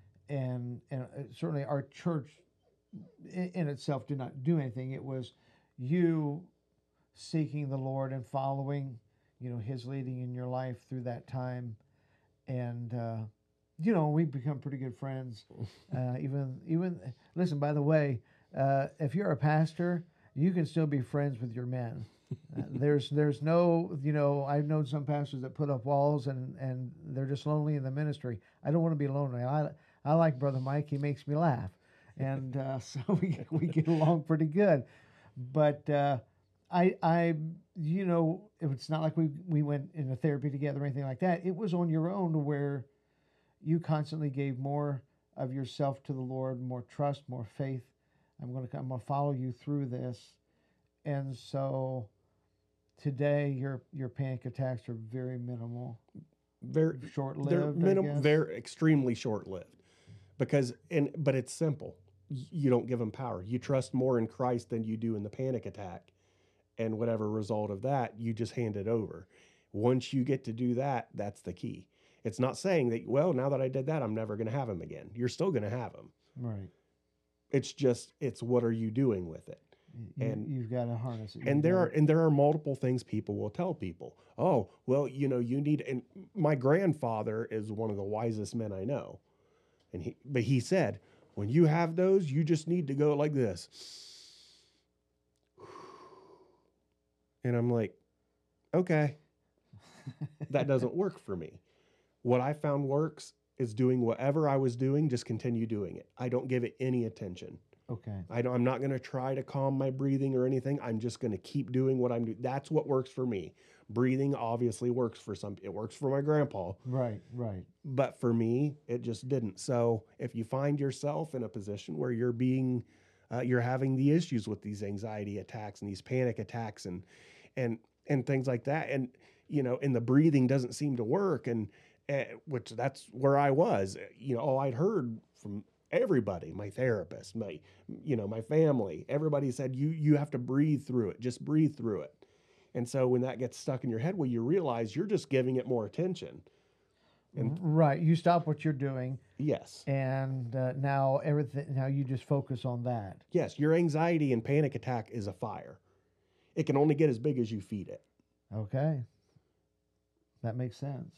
Speaker 1: and and uh, certainly our church in, in itself did not do anything. It was you seeking the Lord and following, you know, His leading in your life through that time, and uh, you know we've become pretty good friends. Uh, even even listen. By the way, uh, if you're a pastor, you can still be friends with your men. Uh, there's there's no you know I've known some pastors that put up walls and and they're just lonely in the ministry. I don't want to be lonely. I I like Brother Mike. He makes me laugh, and uh, so we we get along pretty good. But uh, I I you know it's not like we we went into therapy together or anything like that. It was on your own where you constantly gave more of yourself to the Lord, more trust, more faith. I'm going to I'm going to follow you through this, and so today your your panic attacks are very minimal,
Speaker 2: Very,
Speaker 1: short
Speaker 2: they're
Speaker 1: lived, I
Speaker 2: minim,
Speaker 1: guess.
Speaker 2: they're extremely short lived, because and but it's simple. Y- You don't give them power. You trust more in Christ than you do in the panic attack, and whatever result of that, you just hand it over. Once you get to do that, that's the key. It's not saying that, well, now that I did that, I'm never going to have him again. You're still going to have him.
Speaker 1: Right.
Speaker 2: It's just, it's what are you doing with it?
Speaker 1: You,
Speaker 2: And
Speaker 1: you've got to harness it.
Speaker 2: and
Speaker 1: You've
Speaker 2: there are
Speaker 1: gotta-
Speaker 2: and there are multiple things people will tell people. Oh, well, you know, you need. And my grandfather is one of the wisest men I know, and he but he said, when you have those, you just need to go like this. And I'm like, okay, that doesn't work for me. What I found works is doing whatever I was doing, just continue doing it. I don't give it any attention.
Speaker 1: Okay.
Speaker 2: I don't, I'm not going to try to calm my breathing or anything. I'm just going to keep doing what I'm doing. That's what works for me. Breathing obviously works for some. It works for my grandpa,
Speaker 1: Right. Right.
Speaker 2: but for me, it just didn't. So if you find yourself in a position where you're being, uh, you're having the issues with these anxiety attacks and these panic attacks and and and things like that, and you know, and the breathing doesn't seem to work, and uh, which that's where I was. You know, oh, I'd heard from everybody, my therapist, my, you know, my family, everybody said, you, you have to breathe through it. Just breathe through it. And so when that gets stuck in your head, well, you realize you're just giving it more attention. And
Speaker 1: Right. You stop what you're doing,
Speaker 2: yes,
Speaker 1: and uh, now everything. Now you just focus on that.
Speaker 2: yes, your anxiety and panic attack is a fire. It can only get as big as you feed it.
Speaker 1: Okay. That makes sense.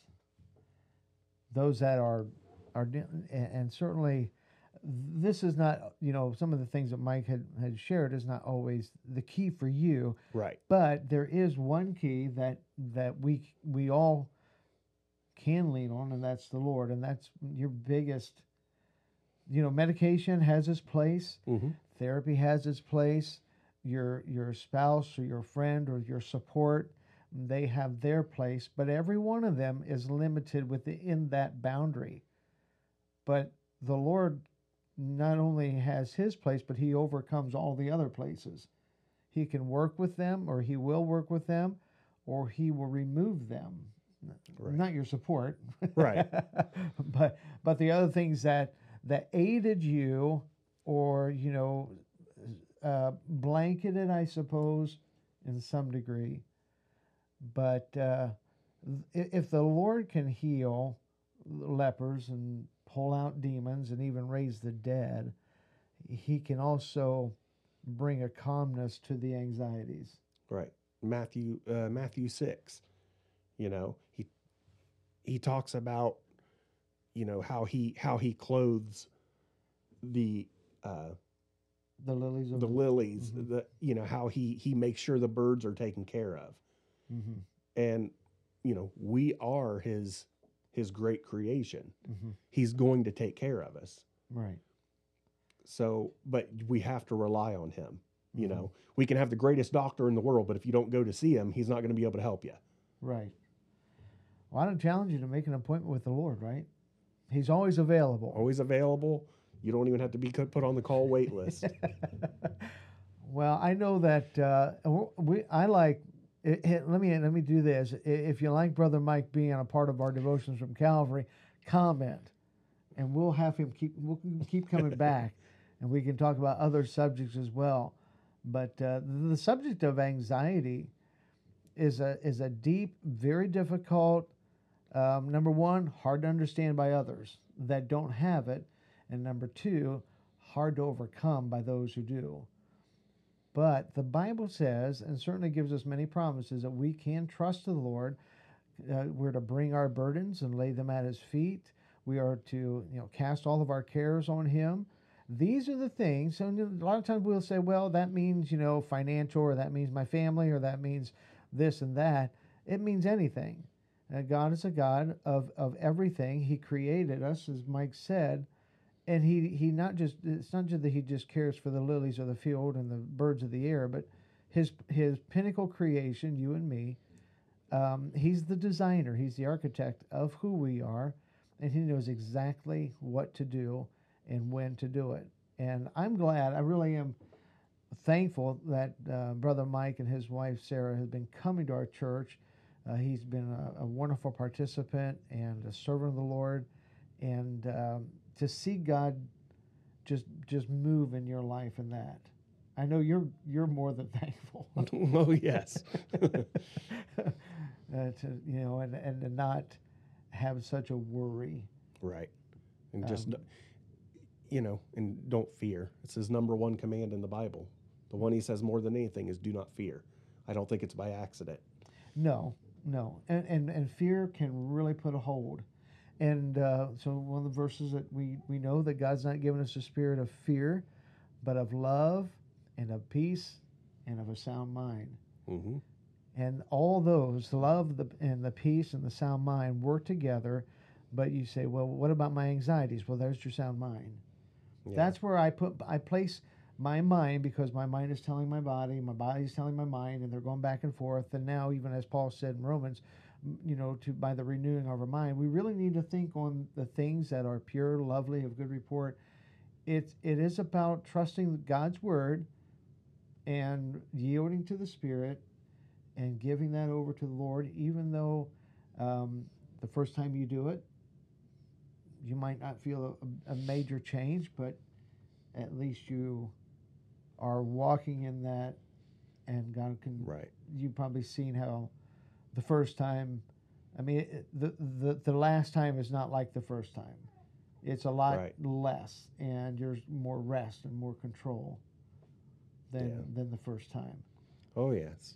Speaker 1: Those that are are di- and, and certainly this is not, you know, some of the things that Mike had, had shared is not always the key for you,
Speaker 2: Right.
Speaker 1: but there is one key that that we we all can lean on, and that's the Lord, and that's your biggest. You know, medication has its place,
Speaker 2: Mm-hmm.
Speaker 1: therapy has its place, your your spouse or your friend or your support, they have their place, but every one of them is limited within that boundary. But the Lord not only has his place, but he overcomes all the other places. He can work with them, or he will work with them, or he will remove them.
Speaker 2: Right.
Speaker 1: Not your support,
Speaker 2: Right.
Speaker 1: but but the other things that that aided you, or you know, uh, blanketed, I suppose, in some degree. But uh, if the Lord can heal lepers and pull out demons and even raise the dead, he can also bring a calmness to the anxieties.
Speaker 2: Right. Matthew, uh, Matthew six, you know, he, he talks about, you know, how he, how he clothes the, uh,
Speaker 1: The lilies of
Speaker 2: the lilies,
Speaker 1: Mhm.
Speaker 2: the you know how he he makes sure the birds are taken care of,
Speaker 1: Mhm.
Speaker 2: and you know we are his his great creation.
Speaker 1: Mhm.
Speaker 2: He's going to take care of us.
Speaker 1: Right.
Speaker 2: So, but we have to rely on him. You
Speaker 1: Mhm.
Speaker 2: know, we can have the greatest doctor in the world, but if you don't go to see him, he's not going to be able to help you.
Speaker 1: Right. Well, I don't challenge you to make an appointment with the Lord, right? He's always available.
Speaker 2: Always available. You don't even have to be put on the call wait list.
Speaker 1: Well, I know that uh, we. I like. It, it- let me let me do this. I- If you like Brother Mike being a part of our devotions from Calvary, comment, and we'll have him keep. We'll keep coming back, and we can talk about other subjects as well. But uh, the subject of anxiety is a is a deep, very difficult. Um, number one, hard to understand by others that don't have it, and number two, hard to overcome by those who do. But the Bible says, and certainly gives us many promises, that we can trust the Lord. Uh, we're to bring our burdens and lay them at His feet. We are to, you know, cast all of our cares on Him. These are the things. And a lot of times we'll say, well, that means, you know, financial, or that means my family, or that means this and that. It means anything. Uh, God is a God of, of everything. He created us, as Mike said, and he he not just it's not just that he just cares for the lilies of the field and the birds of the air, but his his pinnacle creation, you and me. Um, he's the designer. He's the architect of who we are, and he knows exactly what to do and when to do it. And I'm glad. I really am thankful that uh, Brother Mike and his wife Sarah have been coming to our church. Uh, he's been a, a wonderful participant and a servant of the Lord, and um, to see God just just move in your life in that. I know you're you're more than thankful.
Speaker 2: Oh yes.
Speaker 1: uh, to you know, and and to not have such a worry.
Speaker 2: Right. And just
Speaker 1: Um,
Speaker 2: you know, and don't fear. It's his number one command in the Bible. The one he says more than anything is do not fear. I don't think it's by accident.
Speaker 1: no, no, and, and and fear can really put a hold. And uh, so one of the verses that we we know that God's not given us a spirit of fear, but of love and of peace and of a sound mind.
Speaker 2: Mm-hmm.
Speaker 1: And all those, the love the, and the peace and the sound mind work together. But you say, well, what about my anxieties? Well, there's your sound mind.
Speaker 2: Yeah.
Speaker 1: That's where I put I place my mind, because my mind is telling my body, my body is telling my mind, and they're going back and forth. And now, even as Paul said in Romans, you know, to by the renewing of our mind, we really need to think on the things that are pure, lovely, of good report. It's it is about trusting God's word and yielding to the Spirit and giving that over to the Lord, even though um, the first time you do it, you might not feel a, a major change, but at least you are walking in that, and God can.
Speaker 2: Right.
Speaker 1: You've probably seen how the first time, I mean, it, the, the the last time is not like the first time. It's a lot
Speaker 2: Right.
Speaker 1: less, and there's more rest and more control than
Speaker 2: Yeah.
Speaker 1: than the first time.
Speaker 2: Oh yes.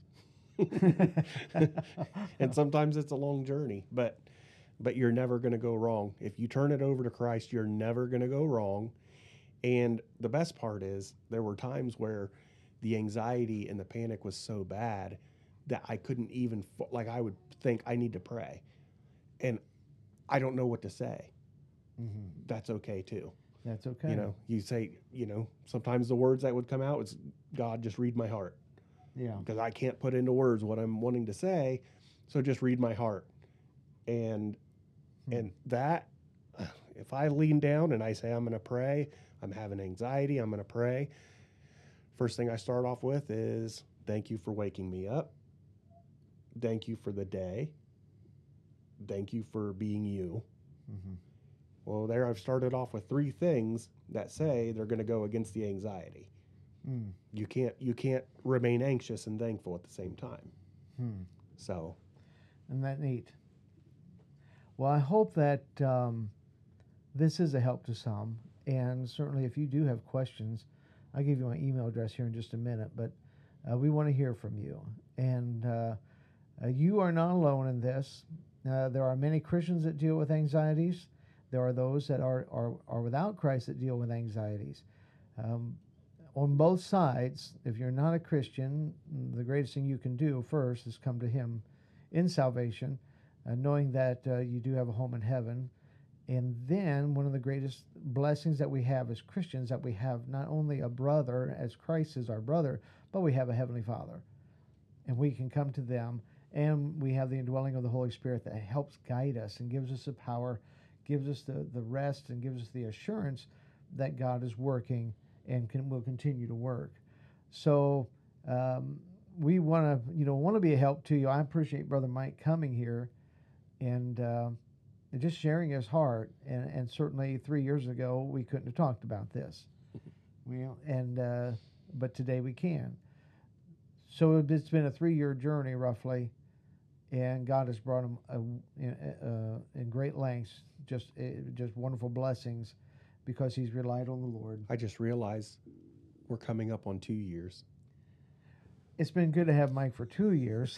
Speaker 2: And sometimes it's a long journey, but but you're never going to go wrong. If you turn it over to Christ, you're never going to go wrong. And the best part is there were times where the anxiety and the panic was so bad that I couldn't even like I would think I need to pray. And I don't know what to say.
Speaker 1: Mm-hmm.
Speaker 2: That's okay too.
Speaker 1: That's okay.
Speaker 2: You know, you say, you know, sometimes the words that would come out is, God, just read my heart.
Speaker 1: Yeah.
Speaker 2: Because I can't put into words what I'm wanting to say. So just read my heart. And
Speaker 1: Hmm.
Speaker 2: and that, if I lean down and I say, I'm going to pray, I'm having anxiety, I'm going to pray. First thing I start off with is, thank you for waking me up. Thank you for the day. Thank you for being you.
Speaker 1: Mm-hmm.
Speaker 2: Well, there I've started off with three things that say they're going to go against the anxiety.
Speaker 1: Mm.
Speaker 2: You can't you can't remain anxious and thankful at the same time.
Speaker 1: Hmm.
Speaker 2: So,
Speaker 1: Isn't that neat? Well, I hope that um, this is a help to some. And certainly, if you do have questions, I'll give you my email address here in just a minute. But uh, we want to hear from you. And uh, uh, you are not alone in this. Uh, there are many Christians that deal with anxieties. There are those that are, are, are without Christ that deal with anxieties. Um, on both sides, if you're not a Christian, the greatest thing you can do first is come to Him in salvation, uh, knowing that uh, you do have a home in heaven. And then one of the greatest blessings that we have as Christians, that we have not only a brother, as Christ is our brother, but we have a Heavenly Father. And we can come to them, and we have the indwelling of the Holy Spirit that helps guide us and gives us the power, gives us the, the rest, and gives us the assurance that God is working and can, will continue to work. So um, we want to, you know, want to be a help to you. I appreciate Brother Mike coming here and uh, just sharing his heart. And, and certainly three years ago we couldn't have talked about this. We and uh, but today we can. So it's been a three-year journey roughly, and God has brought him a, in, uh, in great lengths, just uh, just wonderful blessings, because he's relied on the Lord.
Speaker 2: I just realized we're coming up on two years.
Speaker 1: It's been good to have Mike for two years.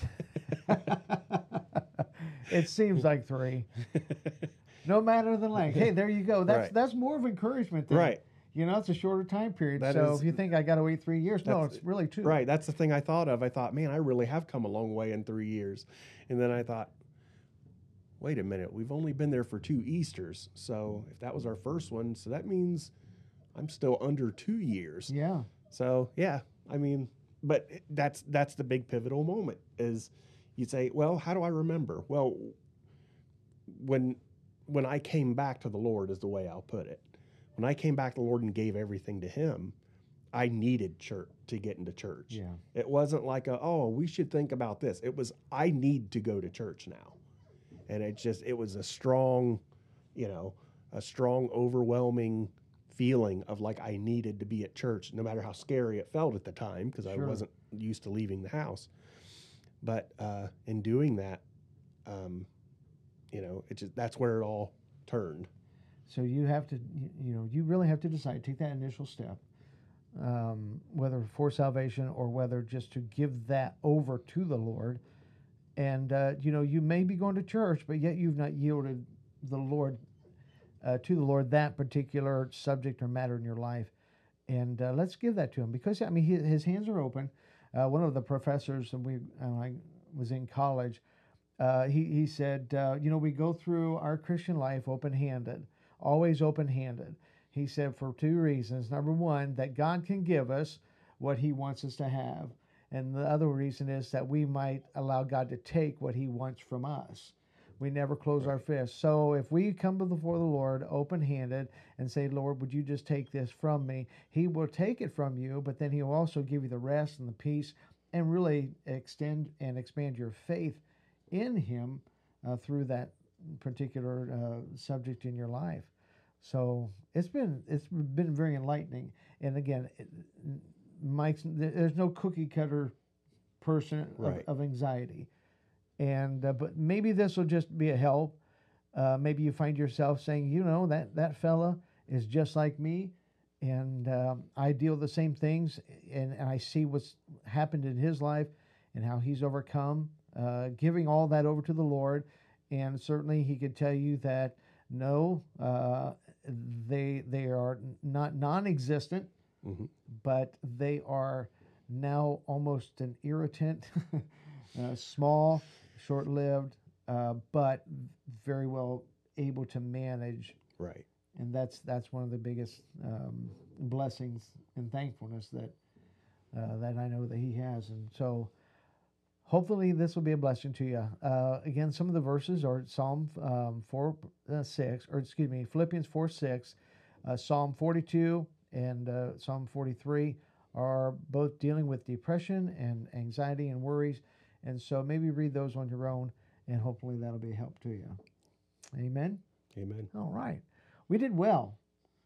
Speaker 1: It seems like three. No matter the length. Hey, there you go. That's
Speaker 2: Right.
Speaker 1: that's more of encouragement than,
Speaker 2: Right.
Speaker 1: you know, it's a shorter time period.
Speaker 2: That
Speaker 1: so
Speaker 2: is-
Speaker 1: if you think I got to wait three years, no,
Speaker 2: That's-
Speaker 1: it's really two.
Speaker 2: Right. That's the thing I thought of. I thought, man, I really have come a long way in three years. And then I thought, wait a minute, we've only been there for two Easters. So if that was our first one, so that means I'm still under two years.
Speaker 1: Yeah.
Speaker 2: So yeah, I mean, but that's that's the big pivotal moment is you say, well, how do I remember? Well, when when I came back to the Lord is the way I'll put it. When I came back to the Lord and gave everything to Him, I needed church to get into church.
Speaker 1: Yeah.
Speaker 2: It wasn't like a, oh, we should think about this. It was, I need to go to church now. And it just, it was a strong, you know, a strong, overwhelming feeling of like I needed to be at church, no matter how scary it felt at the time, because I
Speaker 1: Sure.
Speaker 2: wasn't used to leaving the house. But uh, in doing that, um, you know, it just, that's where it all turned.
Speaker 1: So you have to, you you know, you really have to decide, take that initial step, um, whether for salvation or whether just to give that over to the Lord. And, uh, you know, you may be going to church, but yet you've not yielded the Lord, uh, to the Lord, that particular subject or matter in your life. And uh, let's give that to Him, because, I mean, he, his hands are open. Uh, one of the professors, and we, uh, I was in college, uh, he, he said, uh, you know, we go through our Christian life open-handed. Always open-handed. He said for two reasons. Number one, that God can give us what He wants us to have. And the other reason is that we might allow God to take what He wants from us. We never close our fists. So if we come before the Lord open-handed and say, Lord, would you just take this from me? He will take it from you, but then He will also give you the rest and the peace and really extend and expand your faith in Him uh, through that particular uh, subject in your life. So it's been it's been very enlightening. And again, it, Mike's there's no cookie cutter person
Speaker 2: Right.
Speaker 1: of, of anxiety, and uh, but maybe this will just be a help. Uh, maybe you find yourself saying, you know, that that fella is just like me, and um, I deal with the same things, and, and I see what's happened in his life and how he's overcome. Uh, giving all that over to the Lord. And certainly He could tell you that no, uh, they they are not non-existent,
Speaker 2: Mm-hmm.
Speaker 1: but they are now almost an irritant, uh, small, short-lived, uh, but very well able to manage.
Speaker 2: Right.
Speaker 1: And that's that's one of the biggest um, blessings and thankfulness that uh, that I know that He has. And so, hopefully this will be a blessing to you. Uh, again, some of the verses are Psalm um, four, uh, six, or excuse me, Philippians four, six, uh, Psalm forty-two, and uh, Psalm forty-three are both dealing with depression and anxiety and worries. And so maybe read those on your own, and hopefully that'll be a help to you. Amen?
Speaker 2: Amen.
Speaker 1: All right. We did well.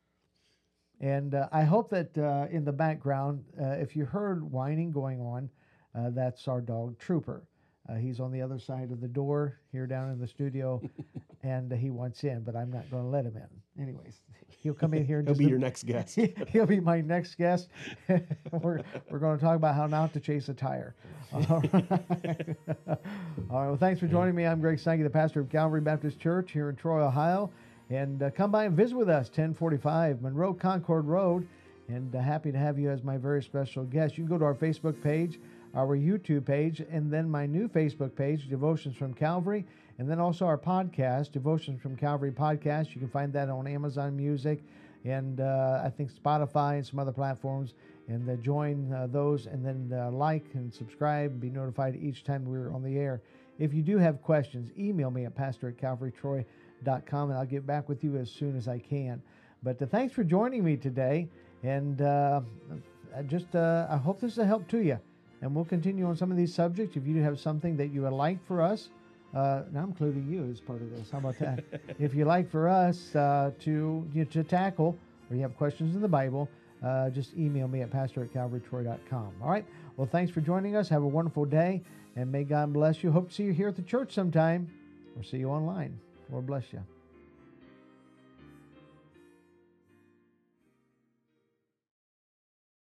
Speaker 1: And uh, I hope that uh, in the background, uh, if you heard whining going on, Uh, that's our dog, Trooper. Uh, he's on the other side of the door here down in the studio, and uh, he wants in, but I'm not going to let him in. Anyways, he'll come in here. in
Speaker 2: He'll
Speaker 1: just
Speaker 2: be
Speaker 1: a-
Speaker 2: your next guest.
Speaker 1: He'll be my next guest. we're we're going to talk about how not to chase a tire. All right. All right. Well, thanks for joining me. I'm Greg Sankey, the pastor of Calvary Baptist Church here in Troy, Ohio. And uh, come by and visit with us, ten forty-five Monroe Concord Road. and uh, happy to have you as my very special guest. You can go to our Facebook page, our YouTube page, and then my new Facebook page, Devotions from Calvary, and then also our podcast, Devotions from Calvary Podcast. You can find that on Amazon Music and uh, I think Spotify and some other platforms. And uh, join uh, those, and then uh, like and subscribe and be notified each time we're on the air. If you do have questions, email me at pastor at calvary troy dot com, and I'll get back with you as soon as I can. But uh, thanks for joining me today, and uh, I just uh, I hope this is a help to you. And we'll continue on some of these subjects. If you do have something that you would like for us, uh, now I'm including you as part of this. How about that? If you like for us uh, to you know, to tackle, or you have questions in the Bible, Uh, just email me at pastor at calvary troy dot com. All right. Well, thanks for joining us. Have a wonderful day, and may God bless you. Hope to see you here at the church sometime, or see you online. Lord bless you.